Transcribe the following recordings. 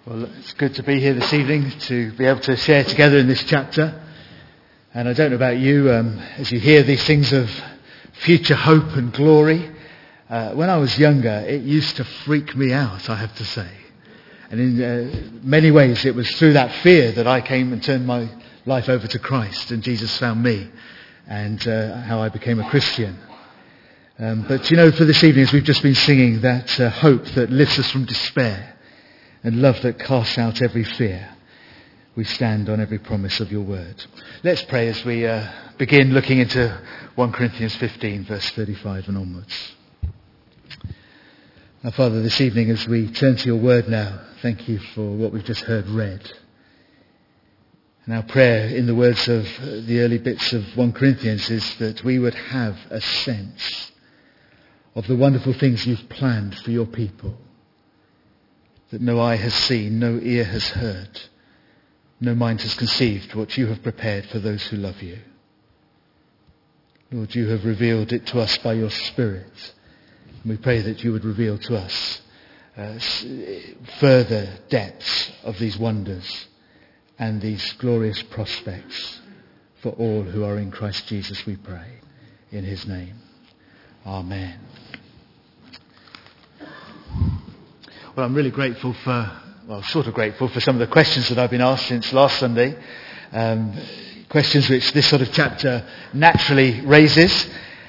Well, it's good to be here this evening to be able to share together in this chapter. And I don't know about you, as you hear these things of future hope and glory, when I was younger, it used to freak me out, I have to say. And in many ways, it was through that fear that I came and turned my life over to Christ, and Jesus found me, and how I became a Christian. But you know, for this evening, as we've just been singing, that hope that lifts us from despair, and love that casts out every fear, we stand on every promise of your word. Let's pray as we begin looking into 1 Corinthians 15, verse 35 and onwards. Now, Father, this evening as we turn to your word now, thank you for what we've just heard read. And our prayer in the words of the early bits of 1 Corinthians is that we would have a sense of the wonderful things you've planned for your people, that no eye has seen, no ear has heard, no mind has conceived what you have prepared for those who love you. Lord, you have revealed it to us by your Spirit. And we pray that you would reveal to us further depths of these wonders and these glorious prospects for all who are in Christ Jesus, we pray. In his name. Amen. Well, I'm really grateful for some of the questions that I've been asked since last Sunday. Questions which this sort of chapter naturally raises.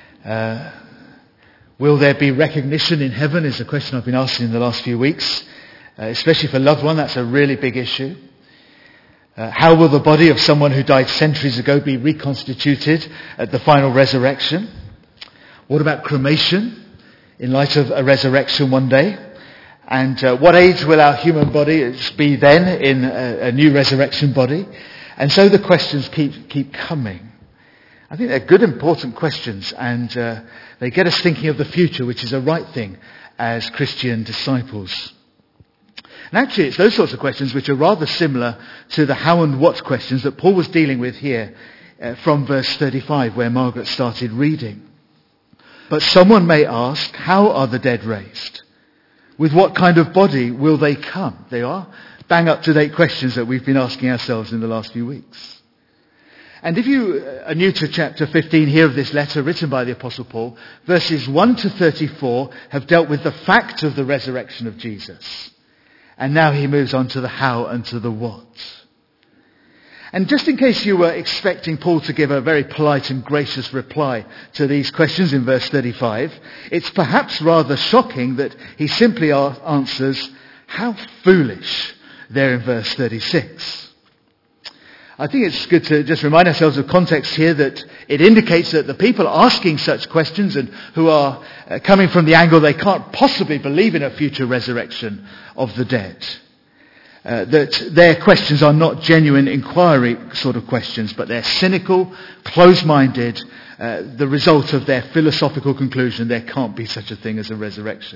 Will there be recognition in heaven is a question I've been asking in the last few weeks. Especially for loved one, that's a really big issue. How will the body of someone who died centuries ago be reconstituted at the final resurrection? What about cremation in light of a resurrection one day? And what age will our human body be then in a new resurrection body? And so the questions keep coming. I think they're good, important questions, and they get us thinking of the future, which is a right thing as Christian disciples. And actually, it's those sorts of questions which are rather similar to the how and what questions that Paul was dealing with here from verse 35, where Margaret started reading. But someone may ask, how are the dead raised? With what kind of body will they come? They are bang up-to-date questions that we've been asking ourselves in the last few weeks. And if you are new to chapter 15 here of this letter written by the Apostle Paul, verses 1 to 34 have dealt with the fact of the resurrection of Jesus. And now he moves on to the how and to the what. And just in case you were expecting Paul to give a very polite and gracious reply to these questions in verse 35, it's perhaps rather shocking that he simply answers, how foolish, there in verse 36. I think it's good to just remind ourselves of context here, that it indicates that the people asking such questions and who are coming from the angle they can't possibly believe in a future resurrection of the dead. That their questions are not genuine inquiry sort of questions, but they're cynical, close-minded, the result of their philosophical conclusion there can't be such a thing as a resurrection.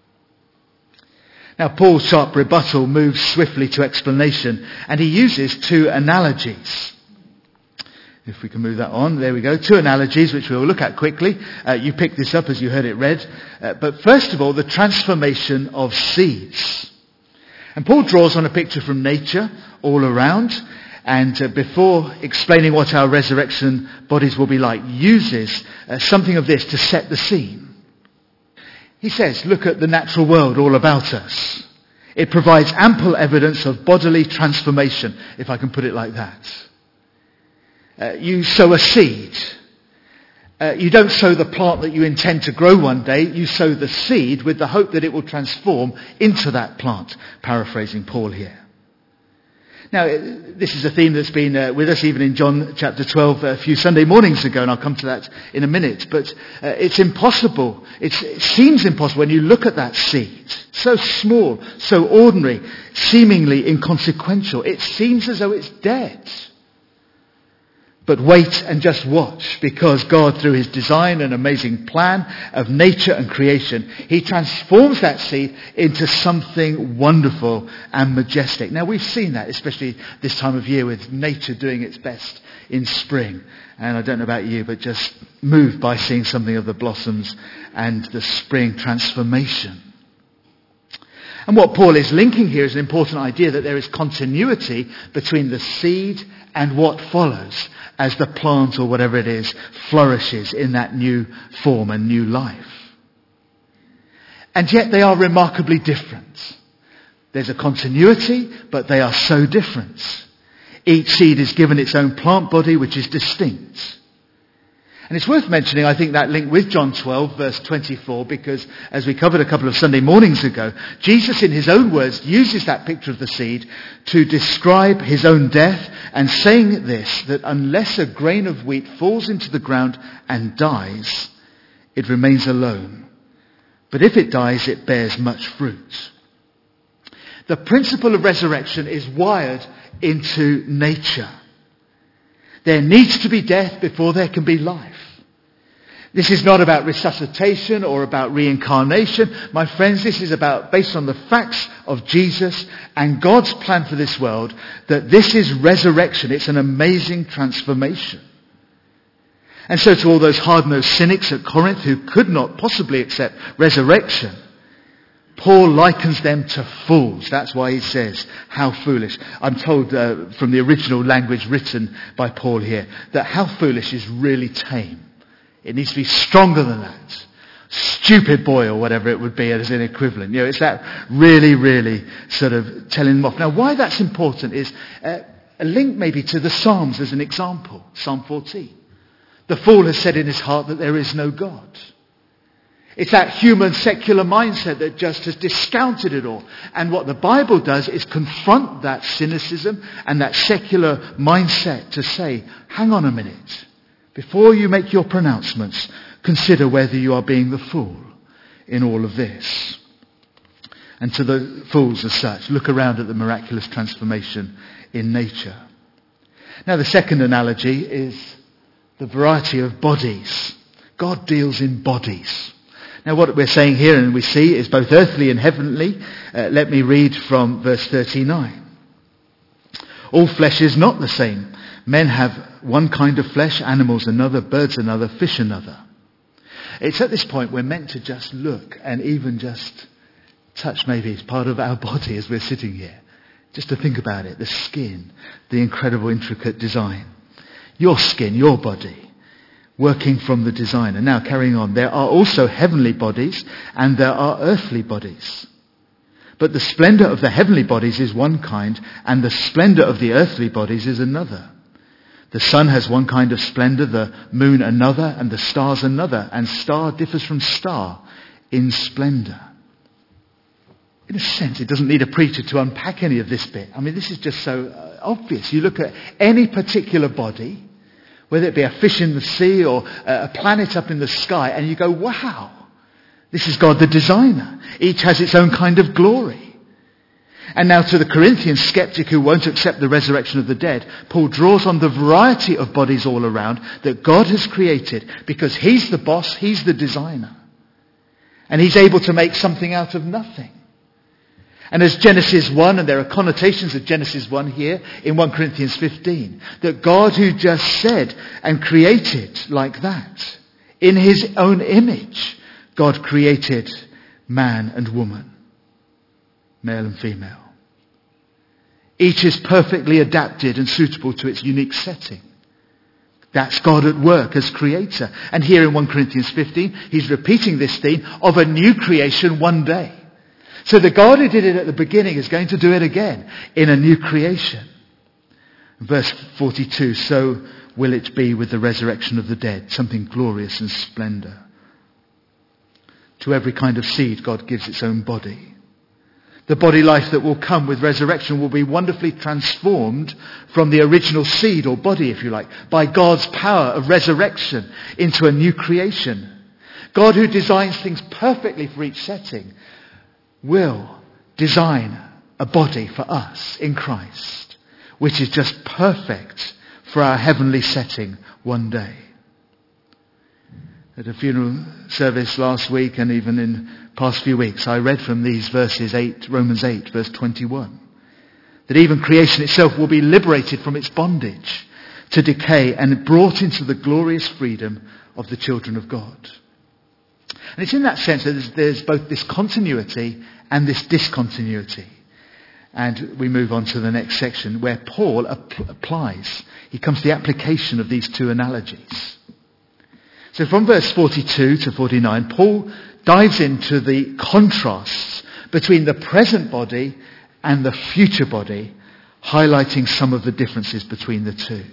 Now, Paul's sharp rebuttal moves swiftly to explanation, and he uses two analogies. If we can move that on, there we go. Two analogies which we'll look at quickly. You picked this up as you heard it read. But first of all, the transformation of seeds. And Paul draws on a picture from nature all around, and before explaining what our resurrection bodies will be like, uses something of this to set the scene. He says, look at the natural world all about us. It provides ample evidence of bodily transformation, if I can put it like that. You sow a seed. You don't sow the plant that you intend to grow one day. You sow the seed with the hope that it will transform into that plant. Paraphrasing Paul here. Now, this is a theme that's been with us even in John chapter 12 a few Sunday mornings ago, and I'll come to that in a minute. But it's impossible. It seems impossible when you look at that seed. So small, so ordinary, seemingly inconsequential. It seems as though it's dead. But wait and just watch, because God, through his design and amazing plan of nature and creation, he transforms that seed into something wonderful and majestic. Now, we've seen that, especially this time of year, with nature doing its best in spring. And I don't know about you, but just moved by seeing something of the blossoms and the spring transformation. And what Paul is linking here is an important idea that there is continuity between the seed and what follows as the plant or whatever it is flourishes in that new form and new life. And yet they are remarkably different. There's a continuity, but they are so different. Each seed is given its own plant body, which is distinct. And it's worth mentioning, I think, that link with John 12, verse 24, because as we covered a couple of Sunday mornings ago, Jesus, in his own words, uses that picture of the seed to describe his own death, and saying this, that unless a grain of wheat falls into the ground and dies, it remains alone. But if it dies, it bears much fruit. The principle of resurrection is wired into nature. There needs to be death before there can be life. This is not about resuscitation or about reincarnation. My friends, this is about, based on the facts of Jesus and God's plan for this world, that this is resurrection. It's an amazing transformation. And so to all those hard-nosed cynics at Corinth who could not possibly accept resurrection, Paul likens them to fools. That's why he says, how foolish. I'm told from the original language written by Paul here that how foolish is really tame. It needs to be stronger than that. Stupid boy or whatever it would be as an equivalent. It's that really, really sort of telling them off. Now why that's important is a link maybe to the Psalms as an example. Psalm 14. The fool has said in his heart that there is no God. It's that human secular mindset that just has discounted it all. And what the Bible does is confront that cynicism and that secular mindset to say, hang on a minute. Before you make your pronouncements, consider whether you are being the fool in all of this. And to the fools as such, look around at the miraculous transformation in nature. Now the second analogy is the variety of bodies. God deals in bodies. Now what we're saying here and we see is both earthly and heavenly. Let me read from verse 39. All flesh is not the same. Men have one kind of flesh, animals another, birds another, fish another. It's at this point we're meant to just look and even just touch maybe as part of our body as we're sitting here. Just to think about it, the skin, the incredible intricate design. Your skin, your body, working from the designer. Now carrying on, there are also heavenly bodies and there are earthly bodies. But the splendor of the heavenly bodies is one kind and the splendor of the earthly bodies is another. The sun has one kind of splendor, the moon another, and the stars another. And star differs from star in splendor. In a sense, it doesn't need a preacher to unpack any of this bit. I mean, this is just so obvious. You look at any particular body, whether it be a fish in the sea or a planet up in the sky, and you go, wow, this is God the designer. Each has its own kind of glory. And now to the Corinthian skeptic who won't accept the resurrection of the dead, Paul draws on the variety of bodies all around that God has created because he's the boss, he's the designer. And he's able to make something out of nothing. And as Genesis 1, and there are connotations of Genesis 1 here in 1 Corinthians 15, that God who just said and created like that, in his own image, God created man and woman, male and female. Each is perfectly adapted and suitable to its unique setting. That's God at work as creator. And here in 1 Corinthians 15, he's repeating this theme of a new creation one day. So the God who did it at the beginning is going to do it again in a new creation. Verse 42, so will it be with the resurrection of the dead, something glorious and splendor. To every kind of seed, God gives its own body. The body life that will come with resurrection will be wonderfully transformed from the original seed or body, if you like, by God's power of resurrection into a new creation. God who designs things perfectly for each setting will design a body for us in Christ, which is just perfect for our heavenly setting one day. At a funeral service last week and even in past few weeks, I read from these verses, Romans 8, verse 21, that even creation itself will be liberated from its bondage to decay and brought into the glorious freedom of the children of God. And it's in that sense that there's both this continuity and this discontinuity. And we move on to the next section where Paul applies. He comes to the application of these two analogies. So from verse 42 to 49, Paul dives into the contrasts between the present body and the future body, highlighting some of the differences between the two.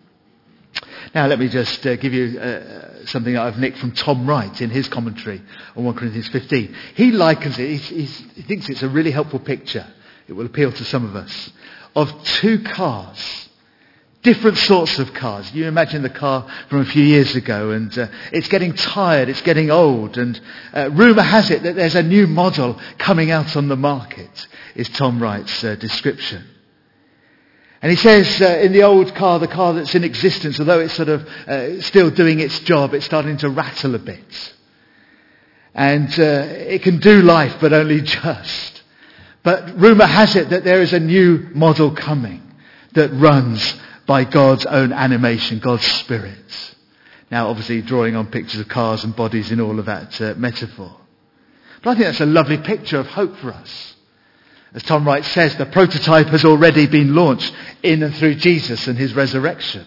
Now let me just give you something that I've nicked from Tom Wright in his commentary on 1 Corinthians 15. He likens it, he thinks it's a really helpful picture, it will appeal to some of us, of two cars. Different sorts of cars. You imagine the car from a few years ago, and it's getting tired, it's getting old, and rumour has it that there's a new model coming out on the market, is Tom Wright's description. And he says in the old car, the car that's in existence, although it's sort of still doing its job, it's starting to rattle a bit. And it can do life, but only just. But rumour has it that there is a new model coming that runs by God's own animation, God's Spirit. Now, obviously, drawing on pictures of cars and bodies in all of that metaphor. But I think that's a lovely picture of hope for us. As Tom Wright says, the prototype has already been launched in and through Jesus and his resurrection.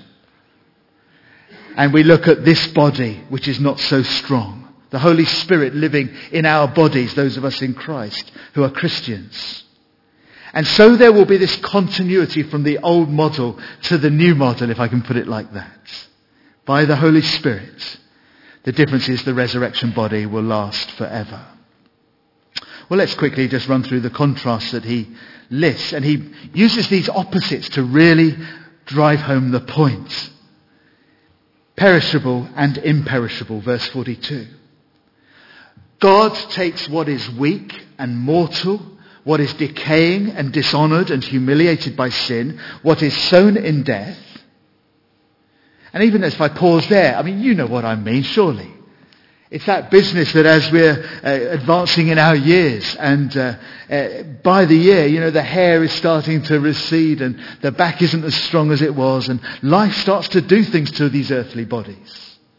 And we look at this body, which is not so strong. The Holy Spirit living in our bodies, those of us in Christ who are Christians. And so there will be this continuity from the old model to the new model, if I can put it like that. By the Holy Spirit. The difference is the resurrection body will last forever. Well, let's quickly just run through the contrasts that he lists. And he uses these opposites to really drive home the point. Perishable and imperishable, verse 42. God takes what is weak and mortal, what is decaying and dishonoured and humiliated by sin, what is sown in death. And even if I pause there, I mean, you know what I mean, surely. It's that business that as we're advancing in our years and by the year, the hair is starting to recede and the back isn't as strong as it was, and life starts to do things to these earthly bodies.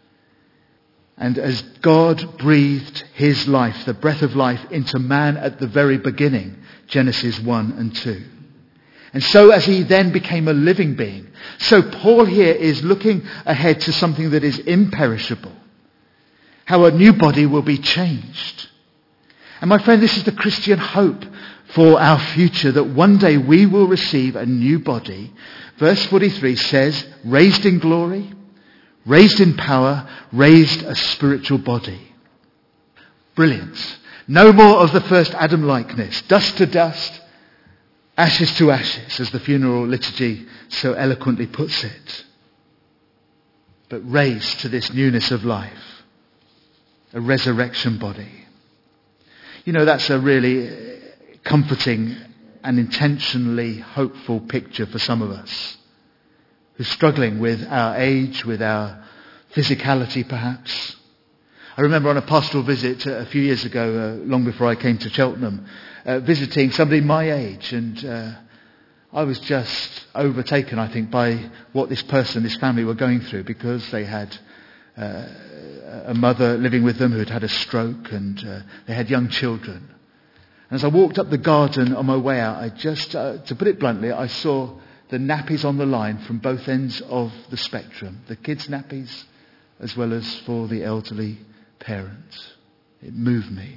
And as God breathed his life, the breath of life, into man at the very beginning, Genesis 1 and 2. And so as he then became a living being, so Paul here is looking ahead to something that is imperishable. How a new body will be changed. And my friend, this is the Christian hope for our future, that one day we will receive a new body. Verse 43 says, raised in glory, raised in power, raised a spiritual body. Brilliant. No more of the first Adam likeness. Dust to dust, ashes to ashes, as the funeral liturgy so eloquently puts it. But raised to this newness of life. A resurrection body. That's a really comforting and intentionally hopeful picture for some of us who're struggling with our age, with our physicality perhaps. I remember on a pastoral visit a few years ago, long before I came to Cheltenham, visiting somebody my age, and I was just overtaken, I think, by what this family were going through, because they had a mother living with them who had had a stroke, and they had young children. And as I walked up the garden on my way out, I just, to put it bluntly, I saw the nappies on the line from both ends of the spectrum, the kids' nappies as well as for the elderly parents. It moved me.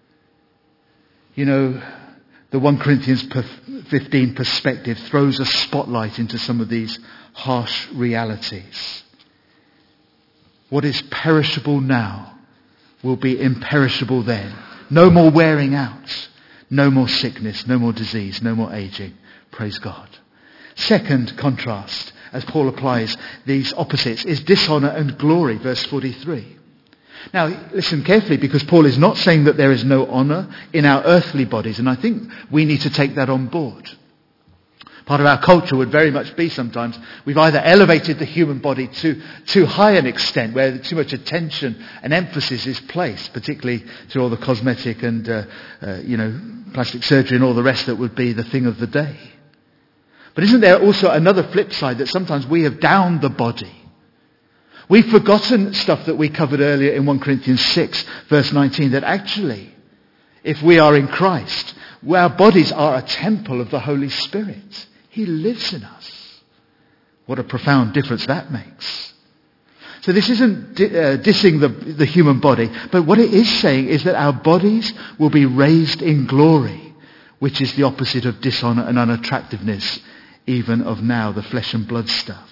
The 1 Corinthians 15 perspective throws a spotlight into some of these harsh realities. What is perishable now will be imperishable then. No more wearing out. No more sickness, no more disease, no more aging. Praise God. Second contrast, as Paul applies these opposites, is dishonour and glory, verse 43. Now, listen carefully, because Paul is not saying that there is no honour in our earthly bodies, and I think we need to take that on board. Part of our culture would very much be sometimes we've either elevated the human body to too high an extent, where too much attention and emphasis is placed, particularly through all the cosmetic and plastic surgery and all the rest that would be the thing of the day. But isn't there also another flip side, that sometimes we have downed the body? We've forgotten stuff that we covered earlier in 1 Corinthians 6, verse 19, that actually, if we are in Christ, our bodies are a temple of the Holy Spirit. He lives in us. What a profound difference that makes. So this isn't dissing the human body, but what it is saying is that our bodies will be raised in glory, which is the opposite of dishonor and unattractiveness, even of now, the flesh and blood stuff.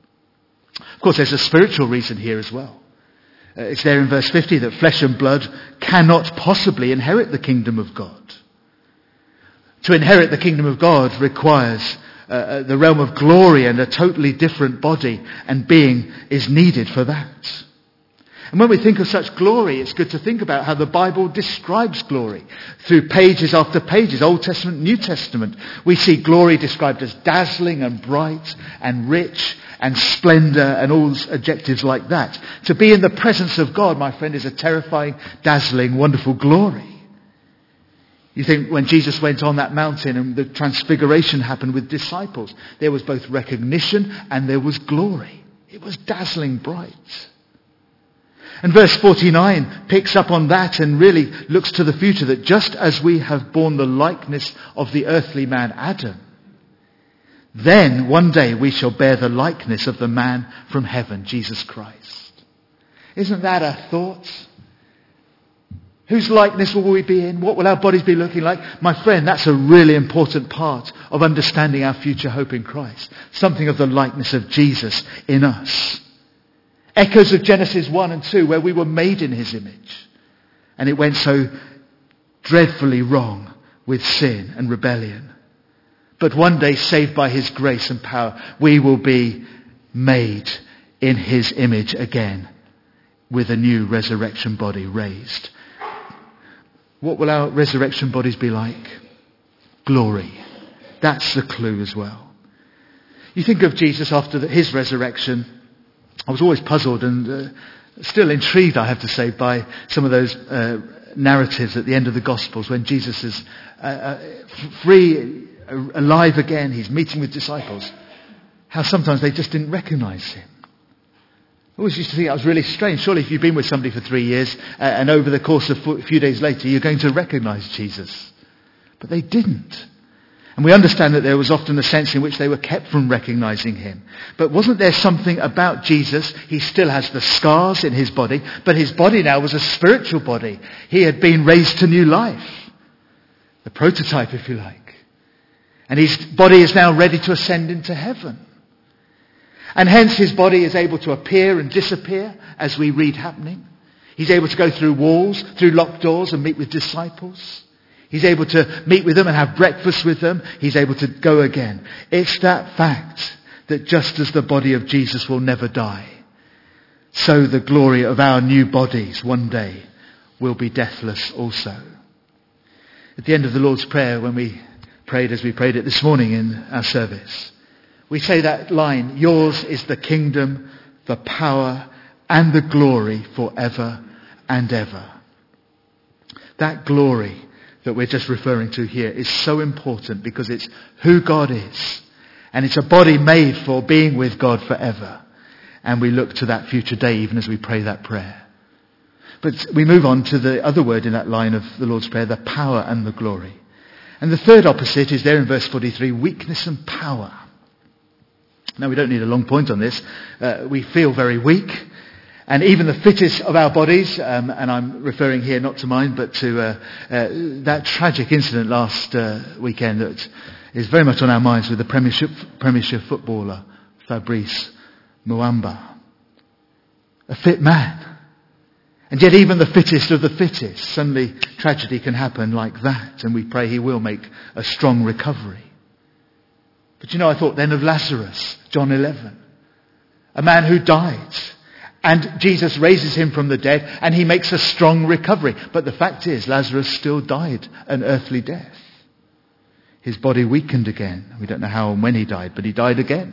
Of course, there's a spiritual reason here as well. It's there in verse 50 that flesh and blood cannot possibly inherit the kingdom of God. To inherit the kingdom of God requires the realm of glory, and a totally different body and being is needed for that. And when we think of such glory, it's good to think about how the Bible describes glory. Through pages after pages, Old Testament, New Testament, we see glory described as dazzling and bright and rich and splendor and all adjectives like that. To be in the presence of God, my friend, is a terrifying, dazzling, wonderful glory. You think when Jesus went on that mountain and the transfiguration happened with disciples, there was both recognition and there was glory. It was dazzling bright. And verse 49 picks up on that and really looks to the future, that just as we have borne the likeness of the earthly man Adam, then one day we shall bear the likeness of the man from heaven, Jesus Christ. Isn't that a thought? Whose likeness will we be in? What will our bodies be looking like? My friend, that's a really important part of understanding our future hope in Christ. Something of the likeness of Jesus in us. Echoes of Genesis 1 and 2, where we were made in his image. And it went so dreadfully wrong with sin and rebellion. But one day, saved by his grace and power, we will be made in his image again, with a new resurrection body raised. What will our resurrection bodies be like? Glory. That's the clue as well. You think of Jesus after his resurrection. I was always puzzled and still intrigued, I have to say, by some of those narratives at the end of the Gospels when Jesus is free, alive again. He's meeting with disciples. How sometimes they just didn't recognize him. I always used to think that was really strange. Surely if you've been with somebody for 3 years and over the course of a few days later, you're going to recognize Jesus. But they didn't. And we understand that there was often a sense in which they were kept from recognizing him. But wasn't there something about Jesus? He still has the scars in his body, but his body now was a spiritual body. He had been raised to new life. The prototype, if you like. And his body is now ready to ascend into heaven. And hence his body is able to appear and disappear as we read happening. He's able to go through walls, through locked doors and meet with disciples. He's able to meet with them and have breakfast with them. He's able to go again. It's that fact that just as the body of Jesus will never die, so the glory of our new bodies one day will be deathless also. At the end of the Lord's Prayer, when we prayed as we prayed it this morning in our service, we say that line, yours is the kingdom, the power and the glory forever and ever. That glory that we're just referring to here is so important because it's who God is. And it's a body made for being with God forever. And we look to that future day even as we pray that prayer. But we move on to the other word in that line of the Lord's Prayer, the power and the glory. And the third opposite is there in verse 43, weakness and power. Now we don't need a long point on this. We feel very weak. And even the fittest of our bodies, and I'm referring here not to mine, but to that tragic incident last weekend that is very much on our minds with the Premiership footballer, Fabrice Muamba. A fit man. And yet even the fittest of the fittest, suddenly tragedy can happen like that. And we pray he will make a strong recovery. But I thought then of Lazarus, John 11. A man who died. And Jesus raises him from the dead and he makes a strong recovery. But the fact is, Lazarus still died an earthly death. His body weakened again. We don't know how and when he died, but he died again.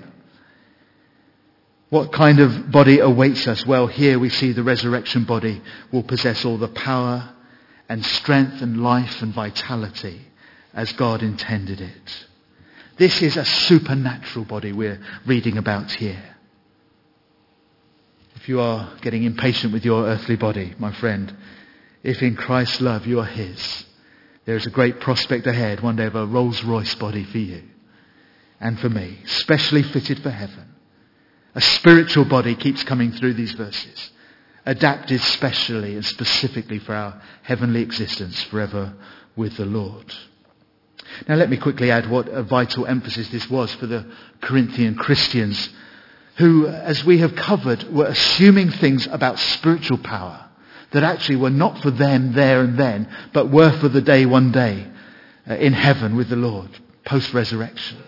What kind of body awaits us? Well, here we see the resurrection body will possess all the power and strength and life and vitality as God intended it. This is a supernatural body we're reading about here. If you are getting impatient with your earthly body, my friend, if in Christ's love you are his, there is a great prospect ahead one day of a Rolls-Royce body for you and for me, specially fitted for heaven. A spiritual body keeps coming through these verses, adapted specially and specifically for our heavenly existence forever with the Lord. Now let me quickly add what a vital emphasis this was for the Corinthian Christians who, as we have covered, were assuming things about spiritual power that actually were not for them there and then, but were for the day one day in heaven with the Lord, post-resurrection.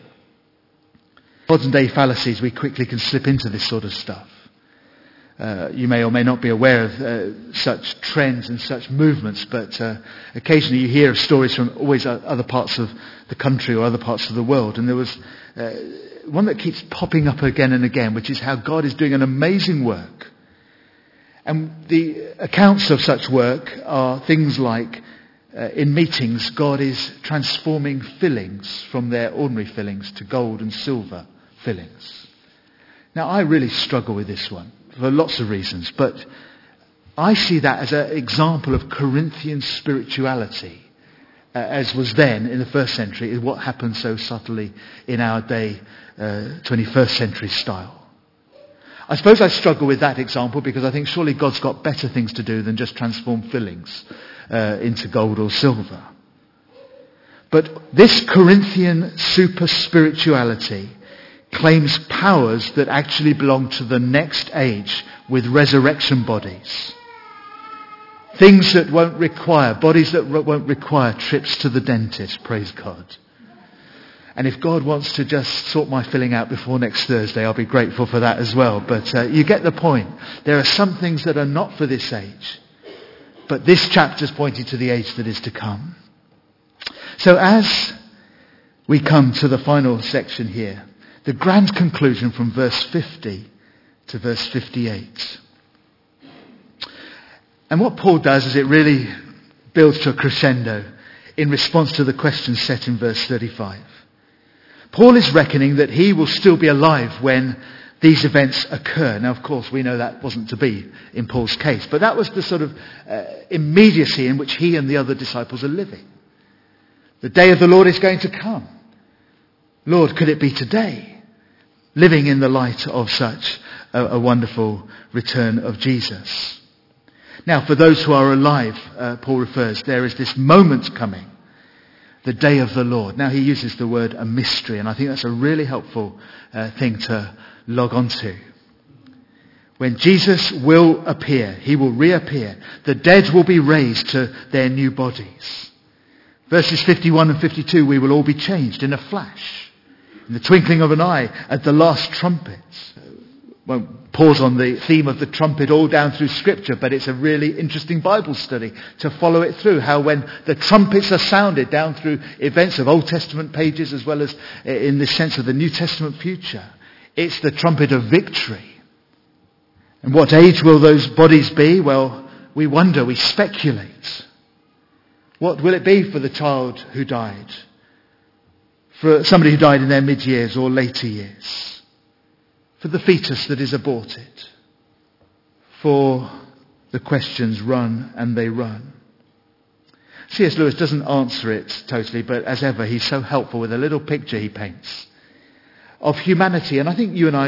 Modern day fallacies, we quickly can slip into this sort of stuff. You may or may not be aware of such trends and such movements, but occasionally you hear of stories from always other parts of the country or other parts of the world. And there was one that keeps popping up again and again, which is how God is doing an amazing work. And the accounts of such work are things like, in meetings, God is transforming fillings from their ordinary fillings to gold and silver fillings. Now, I really struggle with this one for lots of reasons, but I see that as an example of Corinthian spirituality, as was then in the first century, is what happens so subtly in our day, 21st century style. I suppose I struggle with that example because I think surely God's got better things to do than just transform fillings into gold or silver. But this Corinthian super spirituality claims powers that actually belong to the next age with resurrection bodies. Things that won't require, bodies that won't require trips to the dentist, praise God. And if God wants to just sort my filling out before next Thursday, I'll be grateful for that as well. But you get the point. There are some things that are not for this age. But this chapter is pointing to the age that is to come. So as we come to the final section here, the grand conclusion from verse 50 to verse 58. And what Paul does is it really builds to a crescendo in response to the question set in verse 35. Paul is reckoning that he will still be alive when these events occur. Now, of course, we know that wasn't to be in Paul's case, but that was the sort of immediacy in which he and the other disciples are living. The day of the Lord is going to come. Lord, could it be today? Living in the light of such a wonderful return of Jesus. Now, for those who are alive, Paul refers, there is this moment coming. The day of the Lord. Now he uses the word a mystery, and I think that's a really helpful thing to log on to. When Jesus will appear, he will reappear. The dead will be raised to their new bodies. Verses 51 and 52, we will all be changed in a flash, in the twinkling of an eye, at the last trumpet. Won't pause on the theme of the trumpet all down through Scripture, but it's a really interesting Bible study to follow it through, how when the trumpets are sounded down through events of Old Testament pages as well as in the sense of the New Testament future, it's the trumpet of victory. And what age will those bodies be? Well, we wonder, we speculate. What will it be for the child who died? For somebody who died in their mid-years or later years? For the fetus that is aborted? For the questions run and they run. C.S. Lewis doesn't answer it totally, but as ever, he's so helpful with a little picture he paints of humanity. And I think you and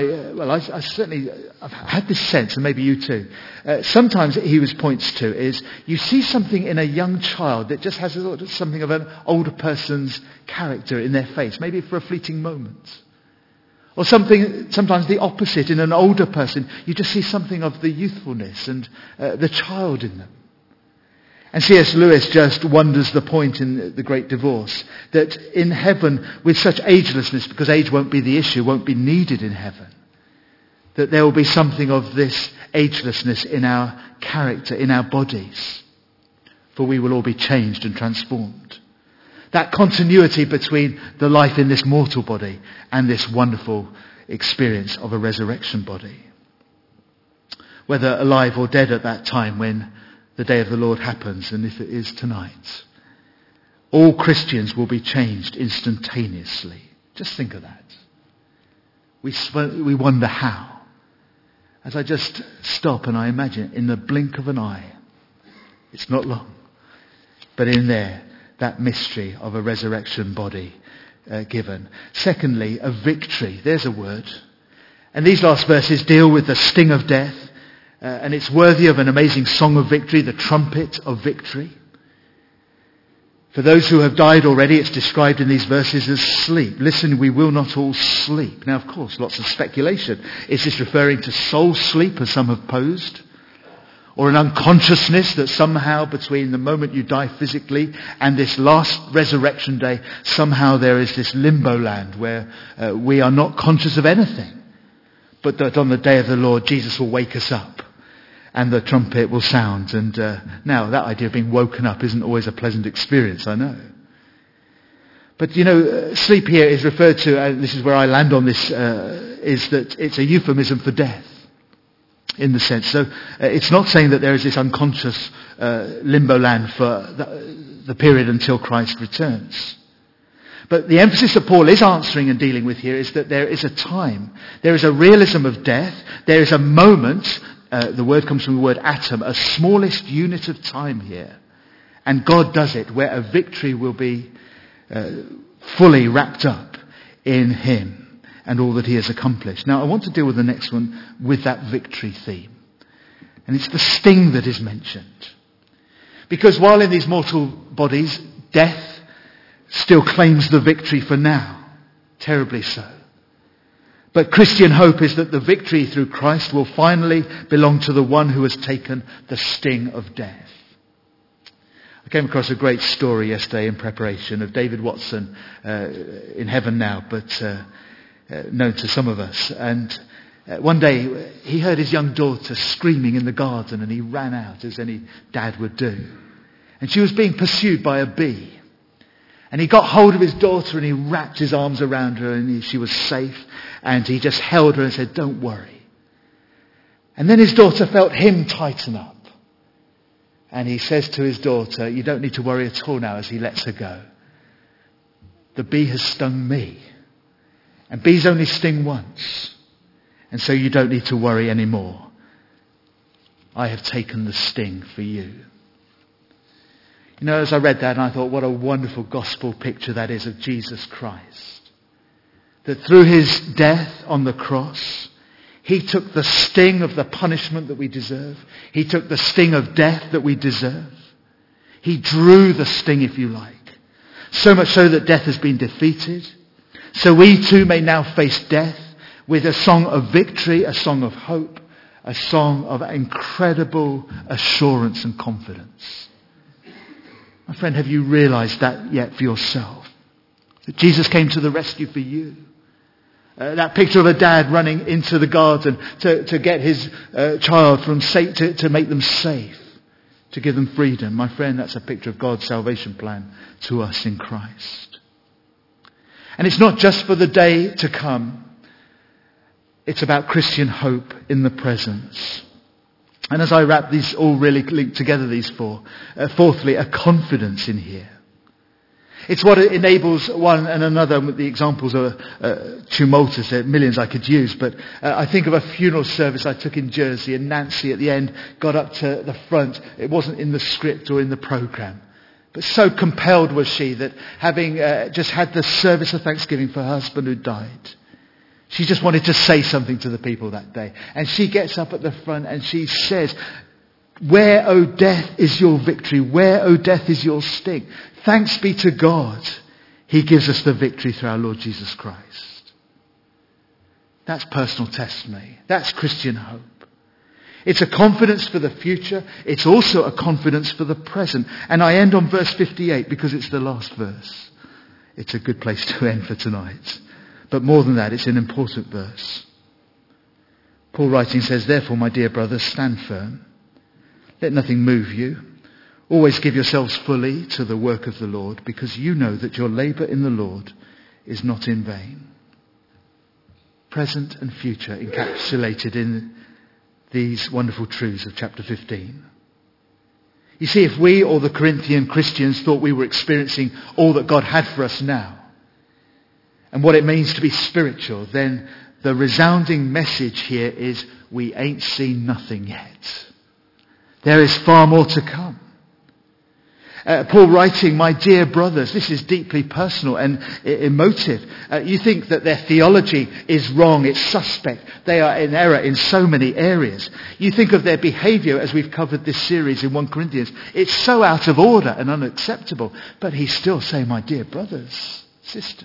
I've had this sense, and maybe you too. Sometimes he points to is you see something in a young child that just has something of an older person's character in their face, maybe for a fleeting moment. Or sometimes the opposite, in an older person, you just see something of the youthfulness and the child in them. And C.S. Lewis just wonders the point in The Great Divorce, that in heaven, with such agelessness, because age won't be the issue, won't be needed in heaven, that there will be something of this agelessness in our character, in our bodies, for we will all be changed and transformed. That continuity between the life in this mortal body and this wonderful experience of a resurrection body. Whether alive or dead at that time when the day of the Lord happens, and if it is tonight, all Christians will be changed instantaneously. Just think of that. We wonder how. As I just stop and I imagine in the blink of an eye, it's not long, but in there, that mystery of a resurrection body given. Secondly, a victory. There's a word. And these last verses deal with the sting of death, and it's worthy of an amazing song of victory, the trumpet of victory. For those who have died already, it's described in these verses as sleep. Listen, we will not all sleep. Now, of course, lots of speculation. Is this referring to soul sleep, as some have posed? Or an unconsciousness that somehow between the moment you die physically and this last resurrection day, somehow there is this limbo land where we are not conscious of anything. But that on the day of the Lord, Jesus will wake us up and the trumpet will sound. And now that idea of being woken up isn't always a pleasant experience, I know. But sleep here is referred to, and this is where I land on this, is that it's a euphemism for death. In the sense. So it's not saying that there is this unconscious limbo land for the period until Christ returns. But the emphasis that Paul is answering and dealing with here is that there is a time. There is a realism of death. There is a moment. The word comes from the word atom, a smallest unit of time here. And God does it where a victory will be fully wrapped up in him and all that he has accomplished. Now, I want to deal with the next one with that victory theme. And it's the sting that is mentioned. Because while in these mortal bodies, death still claims the victory for now. Terribly so. But Christian hope is that the victory through Christ will finally belong to the one who has taken the sting of death. I came across a great story yesterday in preparation of David Watson in heaven now, but known to some of us. And one day he heard his young daughter screaming in the garden, and he ran out as any dad would do. And she was being pursued by a bee. And he got hold of his daughter and he wrapped his arms around her, and she was safe. And he just held her and said, "Don't worry." And then his daughter felt him tighten up. And he says to his daughter, "You don't need to worry at all now," as he lets her go. "The bee has stung me. And bees only sting once. And so you don't need to worry anymore. I have taken the sting for you." As I read that, and I thought, what a wonderful gospel picture that is of Jesus Christ. That through his death on the cross, he took the sting of the punishment that we deserve. He took the sting of death that we deserve. He drew the sting, if you like. So much so that death has been defeated. So we too may now face death with a song of victory, a song of hope, a song of incredible assurance and confidence. My friend, have you realized that yet for yourself? That Jesus came to the rescue for you. That picture of a dad running into the garden to get his child from to make them safe, to give them freedom. My friend, that's a picture of God's salvation plan to us in Christ. And it's not just for the day to come. It's about Christian hope in the present. And as I wrap these all really linked together, these four. Fourthly, a confidence in here. It's what enables one and another. The examples are tumultuous. There are millions I could use. But I think of a funeral service I took in Jersey, and Nancy at the end got up to the front. It wasn't in the script or in the programme. But so compelled was she that having just had the service of thanksgiving for her husband who died, she just wanted to say something to the people that day. And she gets up at the front and she says, "Where, O death, is your victory? Where, O death, is your sting? Thanks be to God. He gives us the victory through our Lord Jesus Christ." That's personal testimony. That's Christian hope. It's a confidence for the future. It's also a confidence for the present. And I end on verse 58 because it's the last verse. It's a good place to end for tonight. But more than that, it's an important verse. Paul writing says, "Therefore, my dear brothers, stand firm. Let nothing move you. Always give yourselves fully to the work of the Lord, because you know that your labour in the Lord is not in vain." Present and future encapsulated in these wonderful truths of chapter 15. You see, if we or the Corinthian Christians thought we were experiencing all that God had for us now, and what it means to be spiritual, then the resounding message here is we ain't seen nothing yet. There is far more to come. Paul writing, my dear brothers, this is deeply personal and emotive. You think that their theology is wrong, it's suspect. They are in error in so many areas. You think of their behavior as we've covered this series in 1 Corinthians. It's so out of order and unacceptable. But he's still saying, my dear brothers, sisters,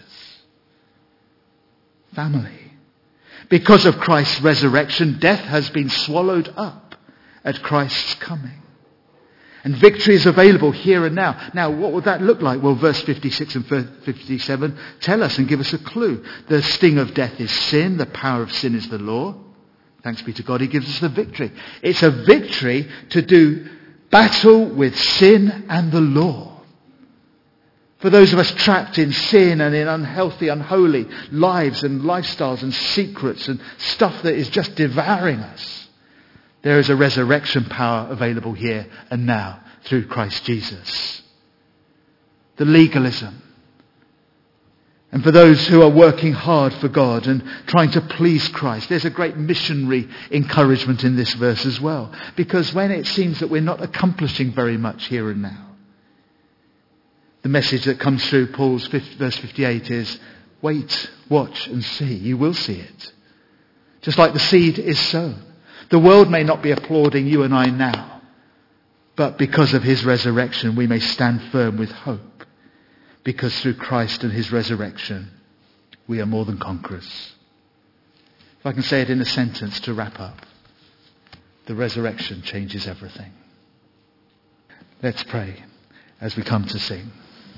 family. Because of Christ's resurrection, death has been swallowed up at Christ's coming. And victory is available here and now. Now, what would that look like? Well, verse 56 and 57 tell us and give us a clue. The sting of death is sin. The power of sin is the law. Thanks be to God, he gives us the victory. It's a victory to do battle with sin and the law. For those of us trapped in sin and in unhealthy, unholy lives and lifestyles and secrets and stuff that is just devouring us, there is a resurrection power available here and now through Christ Jesus. The legalism. And for those who are working hard for God and trying to please Christ, there's a great missionary encouragement in this verse as well. Because when it seems that we're not accomplishing very much here and now, the message that comes through Paul's verse 58 is, wait, watch and see. You will see it. Just like the seed is sown. The world may not be applauding you and I now, but because of his resurrection, we may stand firm with hope. Because through Christ and his resurrection, we are more than conquerors. If I can say it in a sentence to wrap up, the resurrection changes everything. Let's pray as we come to sing.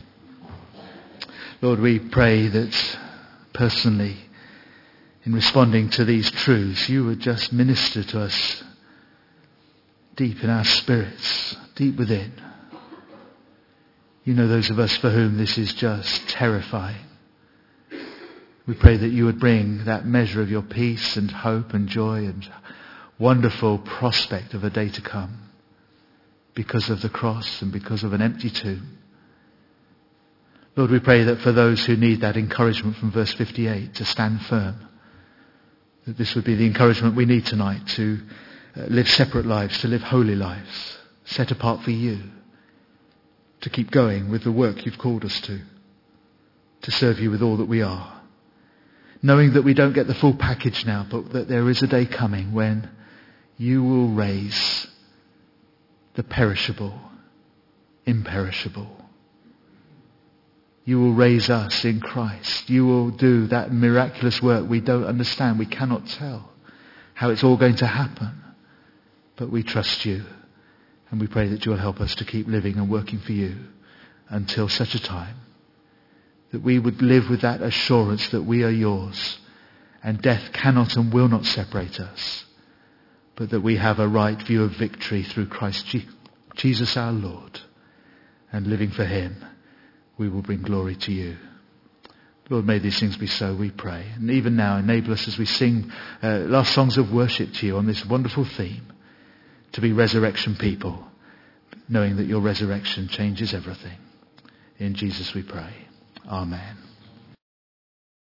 Lord, we pray that personally, in responding to these truths, you would just minister to us deep in our spirits, deep within. You know those of us for whom this is just terrifying. We pray that you would bring that measure of your peace and hope and joy and wonderful prospect of a day to come because of the cross and because of an empty tomb. Lord, we pray that for those who need that encouragement from verse 58 to stand firm, that this would be the encouragement we need tonight to live separate lives, to live holy lives, set apart for you, to keep going with the work you've called us to serve you with all that we are. Knowing that we don't get the full package now, but that there is a day coming when you will raise the perishable, imperishable. You will raise us in Christ. You will do that miraculous work we don't understand. We cannot tell how it's all going to happen. But we trust you. And we pray that you will help us to keep living and working for you until such a time that we would live with that assurance that we are yours and death cannot and will not separate us, but that we have a right view of victory through Christ Jesus our Lord, and living for him we will bring glory to you. Lord, may these things be so, we pray. And even now, enable us as we sing last songs of worship to you on this wonderful theme, to be resurrection people, knowing that your resurrection changes everything. In Jesus we pray. Amen.